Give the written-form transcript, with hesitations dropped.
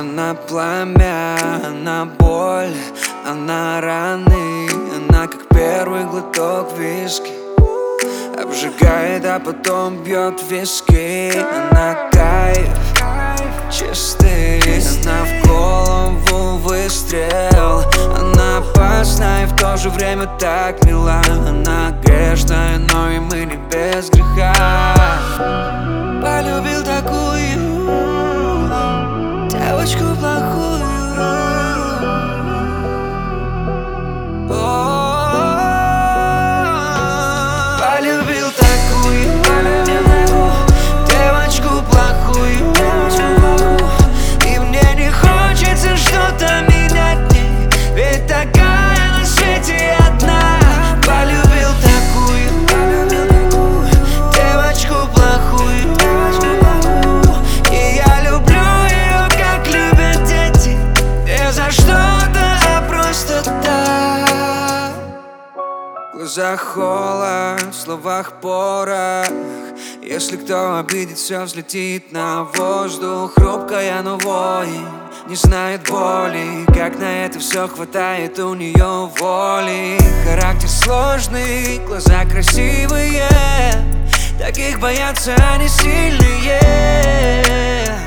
Она пламя, она боль, она раны. Она как первый глоток виски, обжигает, а потом бьет в виски. Она кайф чистый, она в голову выстрел. Она опасна и в то же время так мила. Она грешная, но и мы не без греха. Полюбил такую девочку плохую. Полюбил такую девочку плохую. И мне не хочется что-то менять в ней, ведь такая на свете одна. Полюбил такую девочку плохую. И я люблю ее, как любят дети, не за что-то, а просто так. В глазах холод, в словах порох. Если кто обидит, все взлетит на воздух. Хрупкая, но воин, не знает боли. Как на это все хватает у нее воли. Характер сложный, глаза красивые, таких боятся они сильные.